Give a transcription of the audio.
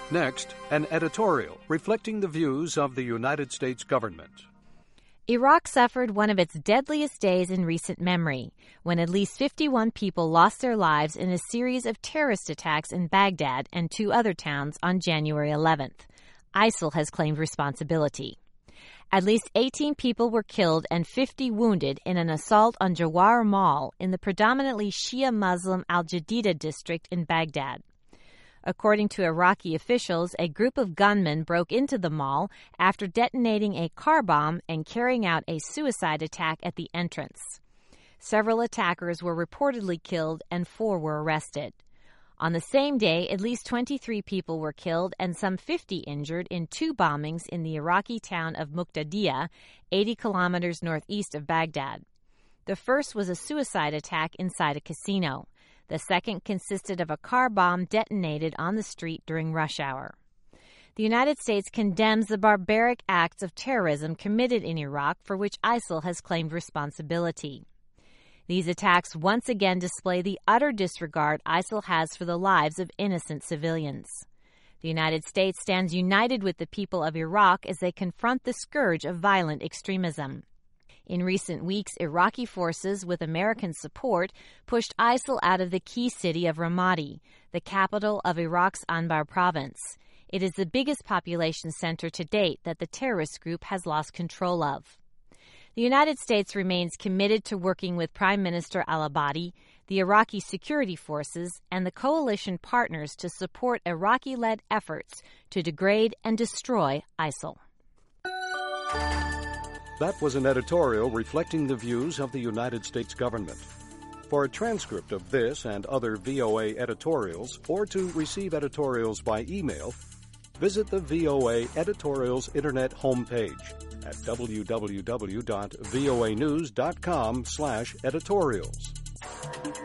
Next, an editorial reflecting the views of the United States government. Iraq suffered one of its deadliest days in recent memory, when at least 51 people lost their lives in a series of terrorist attacks in Baghdad and 2 other towns on January 11th. ISIL has claimed responsibility. At least 18 people were killed and 50 wounded in an assault on Jawar Mall in the predominantly Shia Muslim Al-Jadida district in Baghdad. According to Iraqi officials, a group of gunmen broke into the mall after detonating a car bomb and carrying out a suicide attack at the entrance. Several attackers were reportedly killed and 4 were arrested. On the same day, at least 23 people were killed and some 50 injured in 2 bombings in the Iraqi town of Muqtadiya, 80 kilometers northeast of Baghdad. The first was a suicide attack inside a casino. The second consisted of a car bomb detonated on the street during rush hour. The United States condemns the barbaric acts of terrorism committed in Iraq for which ISIL has claimed responsibility. These attacks once again display the utter disregard ISIL has for the lives of innocent civilians. The United States stands united with the people of Iraq as they confront the scourge of violent extremism. In recent weeks, Iraqi forces, with American support, pushed ISIL out of the key city of Ramadi, the capital of Iraq's Anbar province. It is the biggest population center to date that the terrorist group has lost control of. The United States remains committed to working with Prime Minister al-Abadi, the Iraqi security forces, and the coalition partners to support Iraqi-led efforts to degrade and destroy ISIL. That was an editorial reflecting the views of the United States government. For a transcript of this and other VOA editorials, or to receive editorials by email, visit the VOA Editorials Internet homepage at www.voanews.com/editorials.